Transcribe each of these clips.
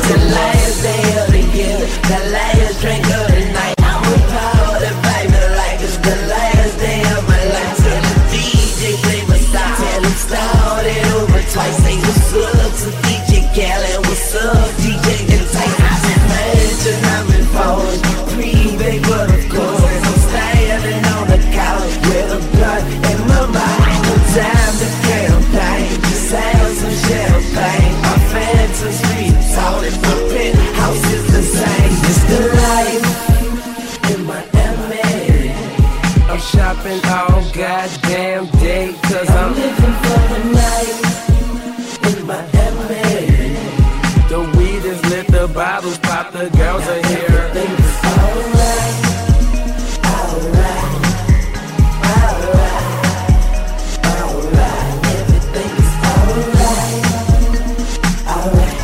the last day of the year, the last drink of the night. I'ma party, baby, like it's the last day of my life. Tell the DJ play my style, tell him start it over twice. Say what's up to DJ Khaled, what's up DJ Entice. I said imagine I'm in phones, pre-bake, but of course I'm standing on the couch with a blunt in my mouth. No time to campaign, just have some champagne. My phantoms be tall and my penthouse is the same. It's the life in Miami. I'm shopping all goddamn day, cause I'm living for the night in Miami. The weed is lit, the bottles pop, the girls are here. Everything's alright, alright, alright, alright. Everything's alright, alright,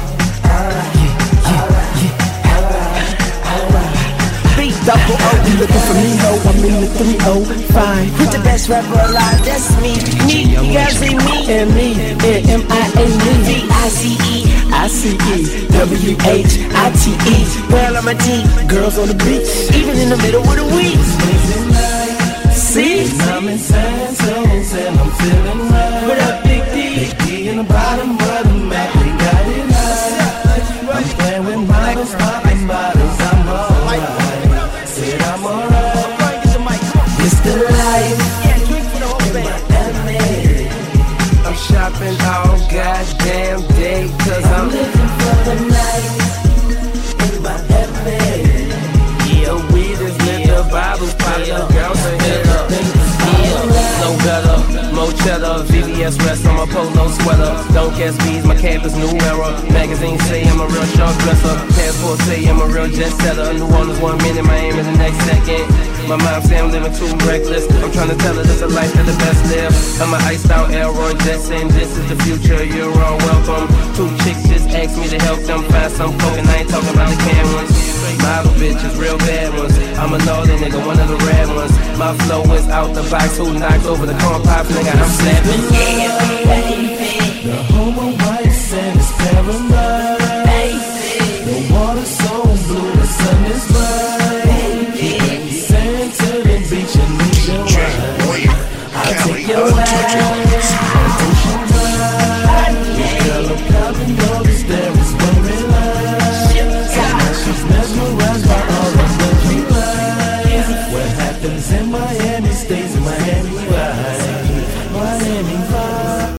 alright, alright. Beat double O, you looking for me, ho? I'm in the 305. Who's the best rapper alive? That's me. Me, you guys see me and me. M-I-A-E, V-I-C-E. I-C-E, W-H-I-T-E. Girl on my teeth, girls on the beach, even in the middle of the week. See? I'm in San Jose and I'm feeling right. What up, Big D? Big D in the bottom of the map, we got it high. I'm playing with models, popping bottles, I'm alright. Said I'm alright. It's the life in Miami. I'm shopping all goddamn day, cause I'm living for the night in Miami. Yeah, weed is lit, the Bible's pop, the girls are here. No better, more cheddar, VVS rest on my polo sweater. Don't guess bees, my campus new era. Magazines say I'm a real sharp dresser. Passport say I'm a real jet setter. New Orleans 1 minute, Miami the next second. My mom say I'm living too reckless. I'm trying to tell her this a life that the best live. I'm an iced out Elroy Jetson. This is the future, you're all welcome. 2 chicks just asked me to help them find some coke, and I ain't talking about the can ones. Model bitches, real bad ones. I'm a northern nigga, one of the rad ones. My flow is out the box, who knocked over the corn pop nigga? I'm slapping. Yeah,